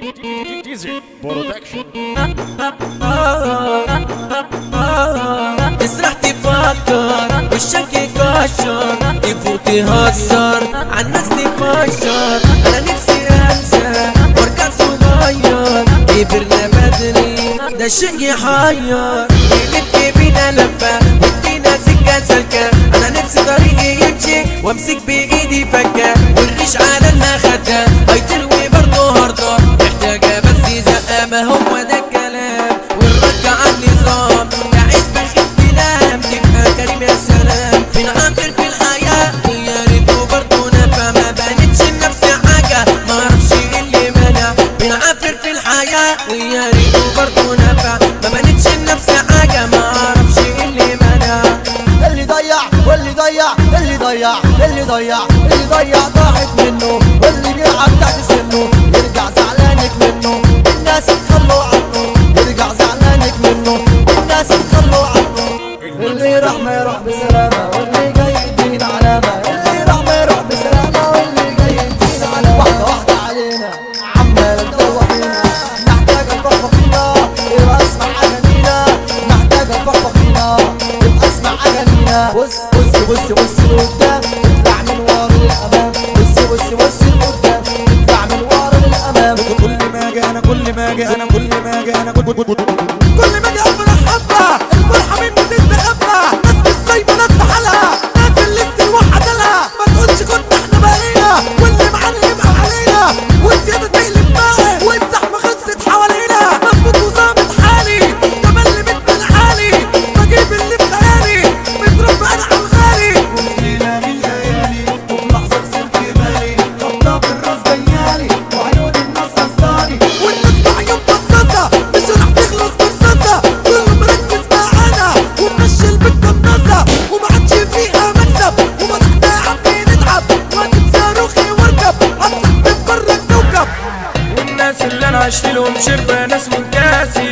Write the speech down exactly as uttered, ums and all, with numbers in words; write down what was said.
ديزل برودكشن. تسرح تفكر وشك يكشر يفوت يهزر عالناس تفشر. انا نفسي انسى وارجع صغير كبرنا بدري ده شيء يحير. يلف بينا لفه وادينا سكه سلكه. انا نفسي طريقي يمشي وامسك بايدي فكه والريش على المخده هيطير وبرضه هرده محتاجه بس زقه. ما هو ده الكلام والرجع على النظام تعيش بخير تنام تبقى كريم يا سلام. فين عامر في الحياه ويا ريته برضه نفع ما بانتش لنفسي حاجه ما اعرفش ايه اللي منع. فين عامر في الحياه ويا ريته برضه نفع ما بانتش لنفسي حاجه ما اعرفش ايه اللي منع. اللي ضيع واللي ضيع اللي ضيع اللي ضيع اللي ضيع ضاعت منه. واللي بيلعب تحت سنه يرجع زعلانك منه. الناس تخلوا عنه يرجع زعلانك منه. الناس تخلوا عنه. اللي راح ما يروح بسلامة واللي جاي يدينا علامة. اللي راح ما يروح بسلامة واللي جاي يدينا علامة. واحدة واحدة علينا عمال تدور فينا نحتاج الفخفخ فينا يبقى اسمع اغانينا. نحتاج الفخفخ فينا يبقى اسمع اغانينا. بص بص بص بص لقدام اطلع من ورا للامام. بص بص بص لقدام اطلع من ورا للامام. كل ما اجي انا كل ما اجي انا كل ما اجي انا كل كل ما اجي افرح حبه الفرحه مني تستخبى. ناس مش سايبه ناس بحالها ناس اللي بتروح عدلها. ما تقولش كنت احنا بقينا واللي معانا يبقى علينا والزياده تقلب معاه والزحمه خلصت حوالينا. مظبوط وظابط حالي تملي بيت عالي بجيب اللي في خيالي متربى انا على الغالي. ليله من الليالي وفي لحظه صرت بالي خبطه بالراس جيالي وعيون الناس قصداني. والناس بعيون بصاصه مش راح تخلص برصاصه. كله مركز معانا ومشي البيت قناصه وما عادش فيها مكسب. وفتحنا يا عمي نتعب وهجيب صاروخي واركب اطلع من بره الكوكب. والناس اللي انا عشت لهم شربة ناس من كاسي